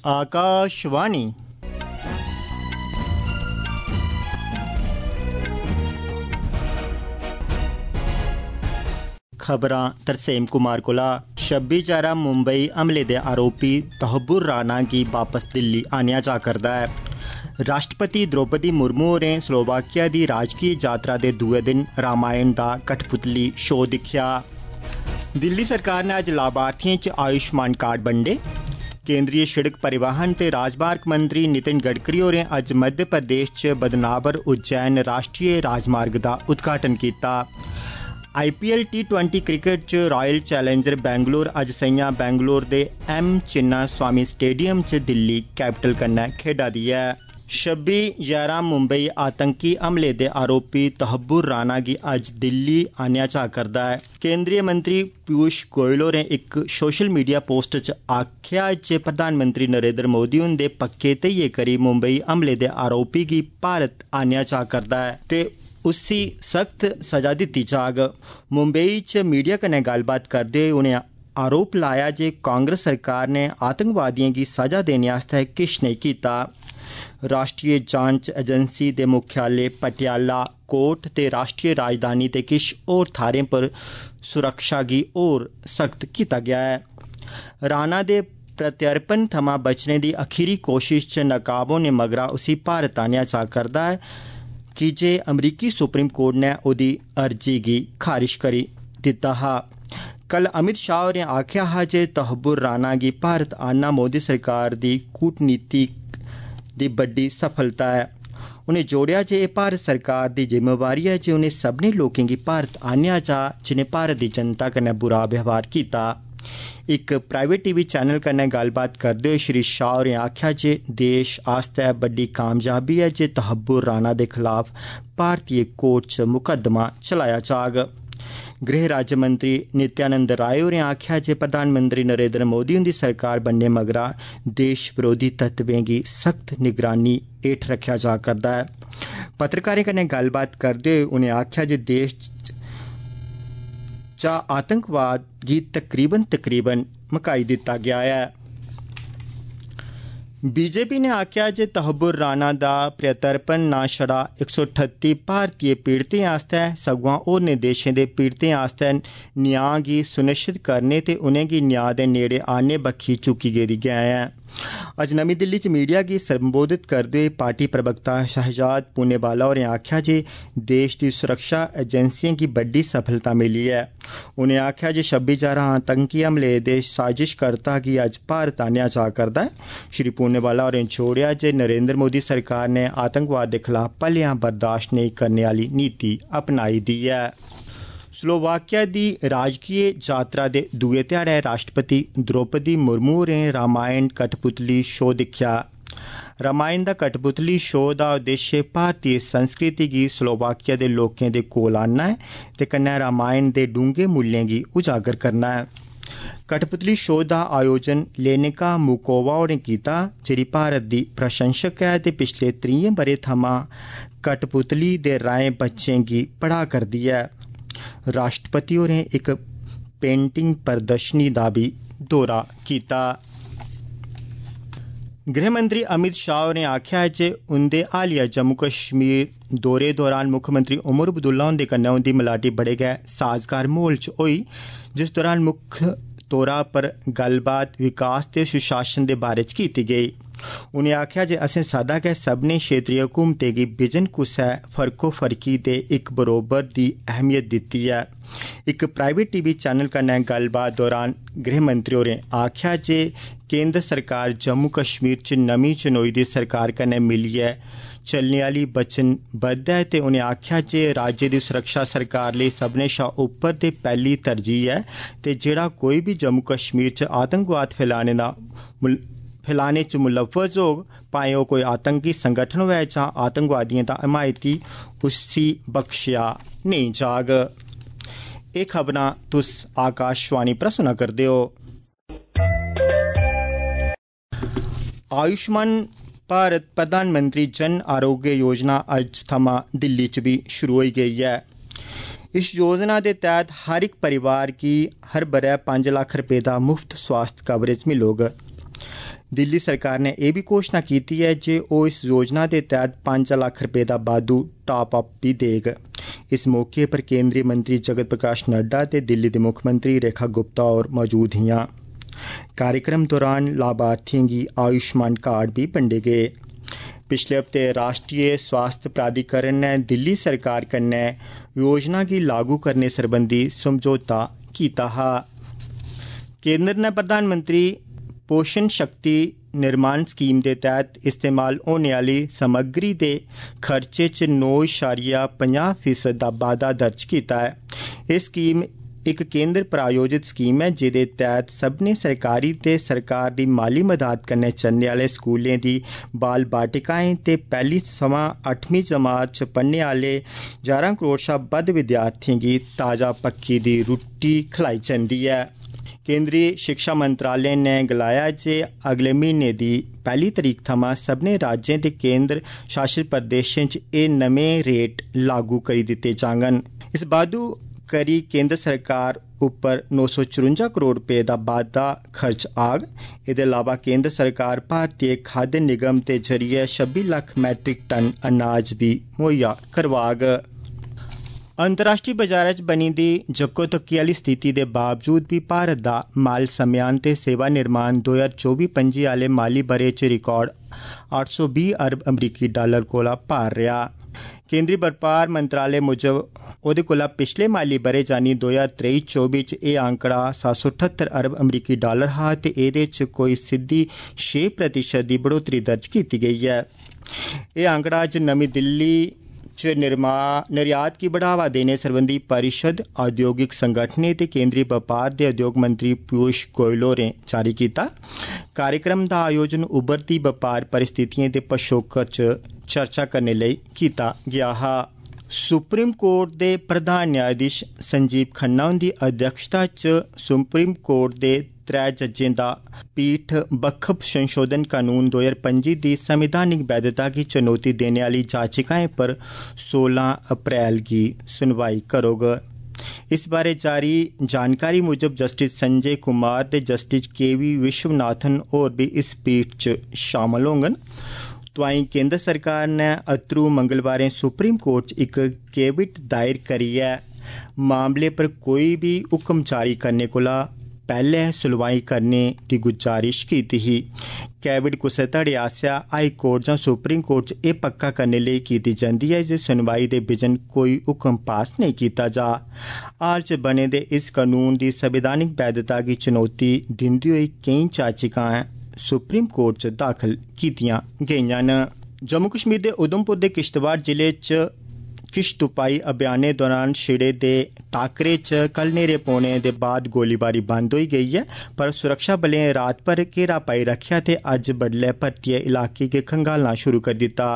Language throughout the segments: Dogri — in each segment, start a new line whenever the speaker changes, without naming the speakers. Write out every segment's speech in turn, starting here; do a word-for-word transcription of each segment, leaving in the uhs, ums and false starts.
आकाशवाणी। खबरां तरसेम कुमार कोला। छब्बी जारा मुंबई हमले दे आरोपी तहब्बुर राना गी वापस दिल्ली आनेआ जा करदा ऐ। राष्ट्रपति द्रौपदी मुर्मू होरें स्लोवाकिया दी राजकीय यात्रा दे दुए दिन रामायण दा कठपुतली शो दिक्खेआ। दिल्ली सरकार ने अज्ज लाभार्थियें च आयुष्मान कार्ड बंडे। केंद्रीय सड़क परिवहन ते राजमार्ग मंत्री नितिन गडकरी होरें अज्ज मध्य प्रदेश च बदनावर उज्जैन राष्ट्रीय राजमार्ग दा उद्घाटन कीता। I P L T twenty cricket च रॉयल चैलेंजर बैंगलोर अज्ज संञा बैंगलोर दे एम चिन्ना स्वामी स्टेडियम च दिल्ली कैपिटल कन्नै खेढा दी ऐ। छब्बी जारा मुंबई आतंकी हमले दे आरोपी तहब्बुर राना गी अज्ज दिल्ली आनेआ जा करदा ऐ। केंद्रीय मंत्री पीयूष गोयल होरें इक सोशल मीडिया पोस्ट च आखेआ जे प्रधानमंत्री नरेंद्र मोदी हुंदे पक्के धैइये करी मुंबई हमले दे आरोपी गी भारत आनेआ जा करदा ऐ ते उसी सख्त सजा दित्ती जाग। मुंबई च मीडिया कन्नै गल्लबात करदे होई उनें आरोप लाया जे कांग्रेस सरकार ने आतंकवादियों की सजा देने आस्तै किश नहीं कीता। राष्ट्रीय जांच एजेंसी दे मुख्यालय पटियाला कोट ते राष्ट्रीय राजधानी ते किश होर थारें पर सुरक्षा गी होर सख्त कीता गया है। राणा दे प्रत्यर्पण थमां बचने दी अखीरी कोशिश च नाकाम होने मगरा उसी भारत आनेआ जा करदा है कि जे अमरीकी सुप्रीम कोर्ट ने ओदी अर्जी गी खारिज करी दित्ता हा। कल अमित शाह होरें आखेआ हा जे तहब्बुर राना गी भारत आना मोदी सरकार दी कूटनीति दी बड्डी सफलता है। उनें जोड़ेआ जे एह् भारत सरकार दी जिम्मेवारी है जे उनें सभनें लोकें गी भारत आनेआ जा जिनें भारत दी जनता कन्नै बुरा व्यवहार कीता। इक प्राइवेट टीवी चैनल कन्नै गल्लबात करदे होई श्री शाह होरें आखेआ जे देश आस्तै बड्डी कामयाबी है जे तहब्बुर राना दे खिलाफ भारतीय कोर्ट च मुकदमा चलाया जाग। गृह राज्य मंत्री नित्यानंद राय होरें आखेआ जे प्रधानमंत्री नरेंद्र मोदी हुंदी सरकार बनने मगरा देश विरोधी तत्वें गी सख्त निगरानी हेठ रखेआ जा करदा है। पत्रकारें कन्नै गल्लबात करदे होई उनें आखेआ जे देश चा आतंकवाद गी तकरीबन तकरीबन मकाई दित्ता गया है। बीजेपी ने आखेआ जे तहब्बुर राना दा प्रत्यर्पण ना छड़ा इक सौ ठत्ती भारतीय पीड़ितें आस्तै सगुआं होरनें देशें दे पीड़ितें आस्तै न्याय गी सुनिश्चित करने ते उनेंगी न्याय दे नेड़े आने बक्खी चुकी गेदी गैं है। अज्ज नमीं दिल्ली च मीडिया गी संबोधित करदे होई पार्टी प्रवक्ता शहजाद पूनेवाला होरें आखेआ जे देश दी सुरक्षा एजेंसियें गी बड्डी सफलता मिली है। उनें आखेआ जे छब्बी जारा आतंकी हमले दे साजिशकर्ता गी अज्ज भारत आनेआ जा करदा है। श्री पूनेवाला होरें जोड़ेआ जे नरेंद्र मोदी सरकार ने आतंकवाद दे खिलाफ भलेआं बर्दाश्त नेईं करने आह्ली नीति अपनाई दी है। स्लोवाकिया दी राजकीय यात्रा दे दुए ध्याड़े राष्ट्रपति द्रौपदी मुर्मू होरें रामायण कठपुतली शो दिक्खेआ। रामायण दा कठपुतली शो दा उद्देश्य भारतीय संस्कृति गी स्लोवाकिया दे लोकें दे कोल आनना है ते कन्नै रामायण दे डूंगे मुल्यें गी उजागर करना है। कठपुतली शो दा आयोजन लेनिका मुकोवा होरें कीता जेह्ड़ी भारत दी प्रशंसक है ते पिछले त्रीहें ब'रें थमां कठपुतली दे राहें बच्चें गी पढ़ा करदी है। राष्ट्रपति होरें एक पेंटिंग प्रदर्शनी दा भी दौरा कीता। गृहमंत्री अमित शाह होरें आखेआ है जे उंदे हालिया जम्मू कश्मीर दौरे दौरान मुक्खमंत्री उमर अब्दुल्ला हुंदे कन्नै उंदी मलाटी बड़े गै साजगार माहौल च होई जिस दौरान मुक्ख तौरा पर गल्लबात विकास ते सुशासन दे बारे च कीती गेई। उनें आखेआ जे असें सदा गै सभनें क्षेत्रीय हुकूमतें गी बिजन कुसै फर्कोफर्की ते इक बरोबर दी अहमियत दित्ती ऐ। इक प्राइवेट टीवी चैनल कन्नै गल्लबात दौरान गृहमंत्री होरें आखेआ जे केंद्र सरकार जम्मू कश्मीर च नमीं चनोई दी सरकार कन्नै मिलियै चलने आह्ली वचनबद्ध है ते उनें आखेआ जे राज्य दी सुरक्षा सरकार लेई सभनें शा उप्पर ते पैह्ली तरजीह है ते जेह्ड़ा कोई भी जम्मू कश्मीर च आतंकवाद फैलाने दा फैलाने च मुलव्वज होग भाएं ओह् कोई आतंकी संगठन होऐ जां आतंकवादियों दा हिमायती उसी बख्शेआ नेईं जाग। एह् खबरां तुस आकाशवाणी पर सुना करदे हो। आयुष्मान भारत प्रधानमंत्री जन आरोग्य योजना अज्ज थमां दिल्ली च भी शुरू होई गई है। इस योजना के तहत हर एक परिवार की हर ब'रै पंज लाख रुपए का मुफ्त स्वास्थ्य कवरेज मिलोग। दिल्ली सरकार ने यह भी घोषणा की है कि वह इस योजना के तहत पांच लाख रुपए का बाद्धू टॉप अप भी देग। इस मौके पर केंद्रीय मंत्री जगत प्रकाश नड्डा ते दिल्ली के मुख्यमंत्री रेखा गुप्ता और मौजूद हियां। कार्यक्रम दौरान लाभार्थियों की आयुष्मान कार्ड भी बंडे गए। पिछले हफ्ते राष्ट्रीय स्वास्थ्य प्राधिकरण ने दिल्ली सरकार कन्नै योजना की लागू करने संबंधी समझौता किया हा। केंद्र ने प्रधानमंत्री पोषण शक्ति निर्माण स्कीम के तहत इस्तेमाल होने वाली समग्री के खर्चे च नौ इशारिया पंजाह फीसद का वाधा दर्ज किया है। यह स्कीम एक केंद्र प्रायोजित स्कीम है जिहदे तहत सभनें सरकारी ते सरकार की माली मदद कन्नै चलने वाले स्कूलें दी बाल बाटिकाएं ते पहली सवां अठवीं जमात च पढ़ने वाले ग्यारह करोड़ शा बद्ध विद्यार्थियों की ताज़ा पक्की दी रुट्टी खलाई जंदी है। केंद्रीय शिक्षा मंत्रालय ने गलाया जे अगले महीने की पहली तरीक थमां सभनें राज्यों ते केंद्र शासित प्रदेशें च एह नमें रेट लागू करी दिते जाङन। इस बाद्धू करी केंद्र सरकार उपर नौ सौ चुरंजा करोड़ रुपए का बाद्धा खर्च आग। एहदे अलावा केंद्र सरकार भारतीय खाद्य निगम के जरिए छब्बी लाख मैट्रिक टन अनाज भी मुहैया करवाग। अंतर्राष्ट्रीय बाजार च बनी दी जक्को तक्की आली स्थिति के बावजूद भी भारत का माल सम्यान ते सेवा निर्माण दो हज़ार चौबी पंजी आले माली बरे च रिकॉर्ड अठ सौ बीस अरब अमरीकी डॉलर कोला पार रहा। केंद्रीय बपार मंत्रालय मुजब ओहदे कोला पिछले माली बरे जानी दो हज़ार त्रेई चौबी च एह आंकड़ा सत्त सौ अठहत्तर अरब अमरीकी डॉलर हा ते एहदे च कोई सिद्धी छे प्रतिशत की बढ़ोतरी दर्ज की गई है। यह आंकड़ा अज नमीं दिल्ली च निर्मा निर्यात की बढ़ावा देने संबंधी परिषद औद्योगिक संगठनें ते केंद्रीय बपार दे उद्योग मंत्री पीयूष गोयल होरें जारी किया। कार्यक्रम का आयोजन उभरती बपार परिस्थितियों के पछोकड़ च चर्चा करने लई किया गया हा। सुप्रीम कोर्ट के प्रधान न्यायाधीश संजीव खन्ना उनकी अध्यक्षता च सुप्रीम कोर्ट के त्रै जजें दा पीठ बक्खप संशोधन कानून दो हज़ार पंजी की संवैधानिक वैधता की चुनौती देने वाली याचिकाएं पर सोलह अप्रैल की सुनवाई करोग। इस बारे जारी जानकारी मुजब जस्टिस संजय कुमार ते जस्टिस के वी विश्वनाथन और भी इस पीठ च शामिल होंगन। तोआई केंद्र सरकार ने अतरू मंगलवारें सुप्रीम कोर्ट च एक केविट दायर करियै मामले पर कोई भी हुक्म जारी करने कोला पहले सुनवाई करने की गुजारिश की थी। कैबिनेट कुसै धड़े आसेआ हाई कोर्ट जां सुप्रीम कोर्ट च एह पक्का करने लई कीती जांदी है जे सुनवाई दे बिजन कोई हुक्म पास नहीं किया जा। हाल च बने दे इस कानून की संवैधानिक वैधता की चुनौती दिंदी होई केईं याचिकाएं सुप्रीम कोर्ट च दाखल कीतियां गेईयां न। जम्मू कश्मीर दे उधमपुर दे किश्तवाड़ जिले च किश तुपाई अभियाने दौरान छिड़े दे टाकरे च कल न्हेरे पौने दे बाद गोलीबारी बंद होई गई है, पर सुरक्षा बलें रात भर घेरा पाई रखेआ ते अज्ज बडलै परतियै इलाके गी खंगालना शुरू करी दिता।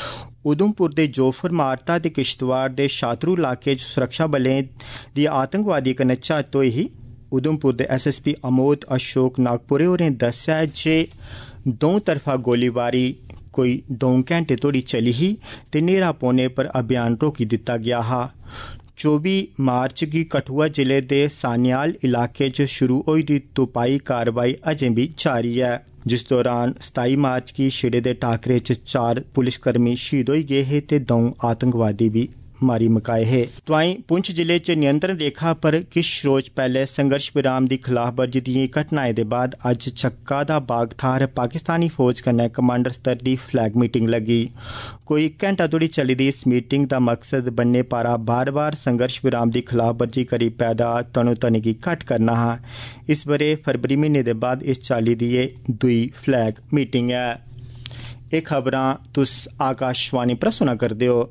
उधमपुर दे जोफर मारता ते किश्तवाड़ दे शातरू इलाके च सुरक्षा बलें दी आतंकवादी कन्नै झड़त होई ही। उधमपुर दे एस एस पी अमोद अशोक नागपुरे होरें दस्सेआ जे दौं तरफा गोलीबारी कोई दौं घैंटे तोड़ी चली ही ते न्हेरा पौने पर अभियान रोकी दिता गया हा। चौबी मार्च गी कठुआ जिले दे सान्याल इलाके च शुरू होई दी तुपाई कार्रवाई अजें भी जारी है, जिस दौरान सताई मार्च गी छिड़े दे टाकरे च चार पुलिसकर्मी शहीद होई गए हे ते दौं आतंकवादी भी मारी मकाए हे। तोआई पुंछ जिले च नियंत्रण रेखा पर किश रोज पहले संघर्ष विराम की खिलाफवर्जी दियें घटनाएं दे बाद अज्ज चक्का दा बाग थाहर पाकिस्तानी फौज कन्नै कमांडर स्तर दी फ्लैग मीटिंग लगी। कोई घंटा तोड़ी चली दी इस मीटिंग दा मकसद बन्ने पारा बार बार संघर्ष विराम की खिलाफवर्जी करी पैदा तनोतनी गी घट्ट करना हा। इस बरे फरवरी महीने दे बाद इस चाली दी एह दुई फ्लैग मीटिंग है। एह खबरां तुस आकाशवाणी पर सुना करदे हो।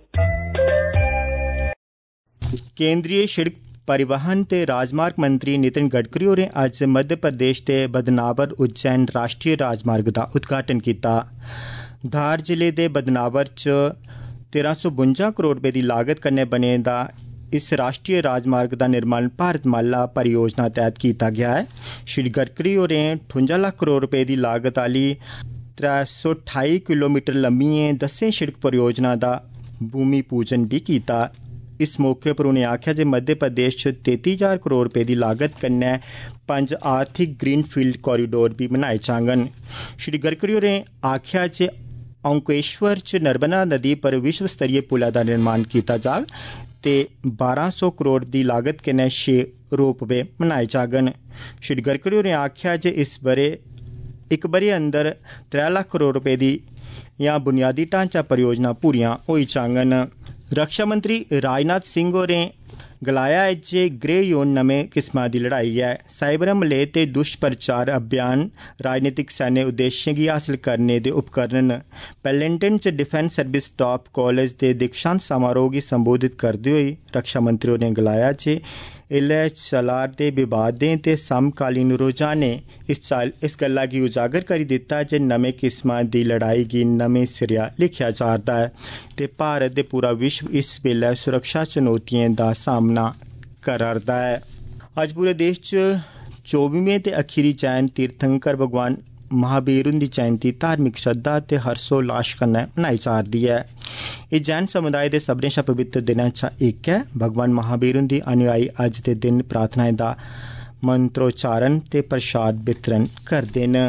केंद्रीय सड़क परिवहन ते राजमार्ग मंत्री नितिन गडकरी होरें अज्ज मध्य प्रदेश के बदनावर उज्जैन राष्ट्रीय राजमार्ग का उद्घाटन किया। धार जिले के बदनावर च तेरह सौ बुंजा करोड़ रुपए की लागत कन्नै बने दा इस राष्ट्रीय राजमार्ग का निर्माण भारतमाला परियोजना तहत किया गया है। श्री गडकरी होरें ठुंजा लाख करोड़ रुपए की लागत आली त्रै सौ ठाई किलोमीटर लम्मियें दस्सें सड़क परियोजना का भूमि पूजन भी किया। इस मौके पर उनें आखेआ जे मध्य प्रदेश च तेती हजार करोड़ रपे दी लागत कन्नै पंज आर्थिक ग्रीनफील्ड कॉरीडोर भी बनाए जाङन। श्री गडकरी होरें आखेआ जे ओंकेश्वर च नर्मदा नदी पर विश्व स्तरीय पुलै दा निर्माण कीता जाग ते बारां सौ करोड़ दी लागत कन्नै छे रोपवे बनाए जाङन। श्री गडकरी होरें आखेआ जे इस ब'रे इक ब'रे अंदर त्रै लक्ख करोड़ रपे दी या बुनियादी ढांचा परियोजना पूरियां होई जाङन। रक्षा मंत्री राजनाथ सिंह होरें गलाया है जे ग्रे जोन नमें किस्मा दी लड़ाई है। साइबर हमले ते दुष्प्रचार अभियान राजनीतिक सैन्य उद्देश्यें गी हासल करने दे उपकरण न। पैलेंटन च डिफेंस सर्विस स्टाफ कॉलेज दे दीक्षांत समारोह गी संबोधित करदे होई रक्षा मंत्री होरें गलाया जे एल्लै चला'रदे विवादें ते समकालीन रुझानें इस चाल इस गल्ला गी उजागर करी दित्ता जे नमें किस्मा दी लड़ाई गी नमें सिरेआ लिखेआ जा'रदा ऐ ते भारत ते पूरा विश्व इस बेल्लै सुरक्षा चुनौतियें दा सामना करा'रदा ऐ। अज्ज पूरे देश च चौबीवें ते अखीरी जैन तीर्थंकर भगवान महावीर हुंदी जयंती धार्मिक श्रद्धा ते हर्षोल्लास कन्नै मनाई जा'रदी ऐ। एह् जैन समुदाय दे सभनें शा पवित्र दिनें चा इक ऐ। भगवान महावीर हुंदी अनुयायी अज्ज दे दिन प्रार्थनाएं दा मंत्रोच्चारण ते प्रसाद वितरण करदे न।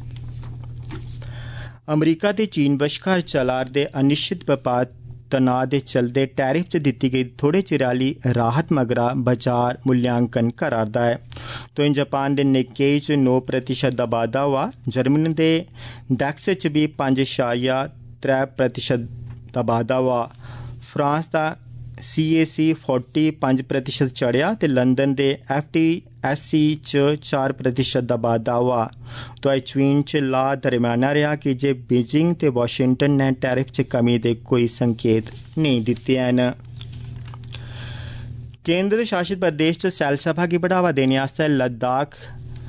अमरीका ते चीन बश्कार चला'रदे अनिश्चित बपार तनाऽ दे चलदे टैरिफ च दित्ती गेदी थोड़े चिर आह्ली राहत मगरा बजार मूल्यांकन करा'रदा ऐ। तोईं जापान दे निक्केई च नौ प्रतिशत दा बाद्धा होआ। जर्मनी दे डैक्स च बी पंज अशारिया त्रै प्रतिशत दा बाद्धा होआ। फ्रांस दा सी ए सी फोर्टी पंज प्रतिशत चढ़ेआ ते लंदन दे एफ टी एस सी च चार प्रतिशत दा बाद्धा होआ। तोआई चीन च लाह् दरम्याना रेहा कि जे बीजिंग ते वाशिंगटन ने टैरिफ च कमी दे कोई संकेत नेईं दित्ते हैन। केंद्र शासित प्रदेश च सैलसफा गी बढ़ावा देने आस्तै लद्दाख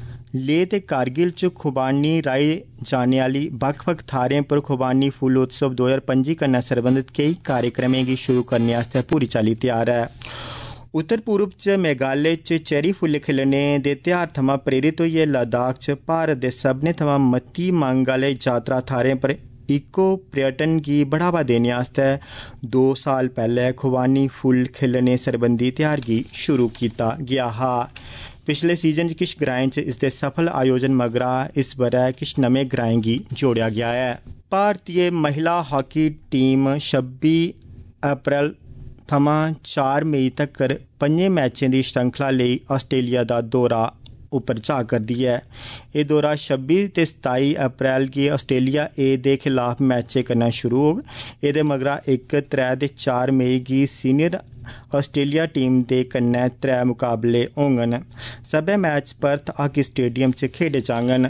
लेह ते कारगिल च खुबानी राही जाने आह्ली बक्ख बक्ख थाह्रें पर खुबानी फुल्ल उत्सव दो हजार पंजी कन्नै सरबंधत केई कार्यक्रमें गी शुरू करने आस्तै पूरी चाल्ली त्यार है। उत्तर पूर्व च मेघालय च चेरी फुल्ल खिलने दे ध्यार थमां प्रेरित होइयै लद्दाख च भारत दे सभनें थमां मती मंग आह्ले यात्रा थाह्रें पर इको पर्यटन गी बढ़ावा देने आस्तै दो साल पैह्ले खुबानी फुल्ल खिलने सरबंधी ध्यार गी शुरू कीता गेआ हा। पिछले सीजन च किश ग्राएं च इसदे सफल आयोजन मगरा इस ब'रै किश नमें ग्राएं गी जोड़ेआ गेआ है। भारतीय महिला हॉकी टीम छब्बी अप्रैल थमां चार मई तक्कर पंजें मैचें दी श्रृंखला लेई आस्ट्रेलिया दा दौरा उप्पर जा करदी ऐ। एह् दौरा छब्बी ते सताई अप्रैल गी आस्ट्रेलिया ए दे खिलाफ मैचें कन्नै शुरू होग। एह्दे मगरा इक त्रै ते चार मई गी सीनियर आस्ट्रेलिया टीम दे कन्नै त्रै मुकाबले होङन। सब्भै मैच पर्थ हॉकी स्टेडियम च खेढे जाङन।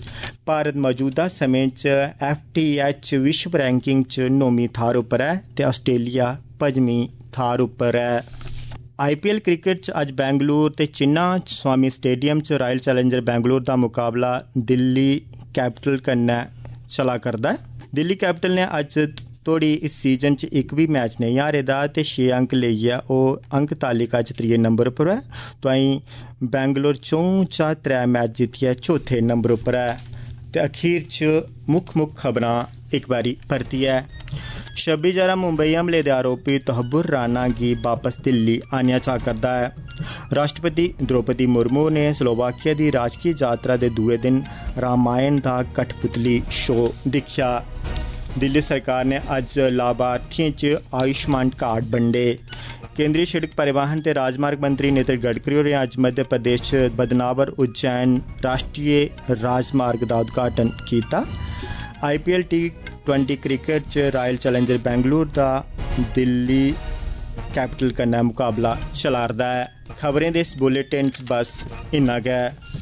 भारत मौजूदा समें च एफ टी एच विश्व रैंकिंग च नौमीं थाह्र उप्पर ऐ ते आस्ट्रेलिया पंजमीं थाह्र उप्पर ऐ। आई पी एल क्रिकेट च अज्ज बेंगलुरु ते चिन्ना स्वामी स्टेडियम च रॉयल चैलेंजर बेंगलुरु दा मुकाबला दिल्ली कैपिटल कन्नै चला करदा है। दिल्ली कैपिटल ने अज्ज तोड़ी इस सीजन च इक भी मैच नेईं हारे दा ते छे अंक लेइयै ओह् अंक तालिका च त्रीये नंबर उप्पर ऐ। तोआईं बेंगलुरु चौं चा त्रै मैच जित्तियै चौथे नंबर उप्पर ऐ। ते अखीर च मुक्ख मुक्ख खबरां इक बारी परतियै। छब्बी जारा मुंबई हमले दे आरोपी तहब्बुर राना गी वापस दिल्ली आनेआ जा करदा है। राष्ट्रपति द्रौपदी मुर्मू ने स्लोवाकिया दी राजकीय यात्रा दे दूए दिन रामायण दा कठपुतली शो दिक्खेआ। दिल्ली सरकार ने अज्ज लाभार्थियों च आयुष्मान कार्ड बंडे। केंद्रीय सड़क परिवहन ते राजमार्ग मंत्री नितिन गडकरी होरें अज्ज मध्य प्रदेश च बदनावर उज्जैन राष्ट्रीय राजमार्ग दा उद्घाटन कीता। I P L T twenty cricket च रॉयल चैलेंजर बेंगलुरु दा दिल्ली कैपिटल कन्नै मुकाबला चला'रदा है। खबरें दे इस बुलेटिन च बस इन्ना गै।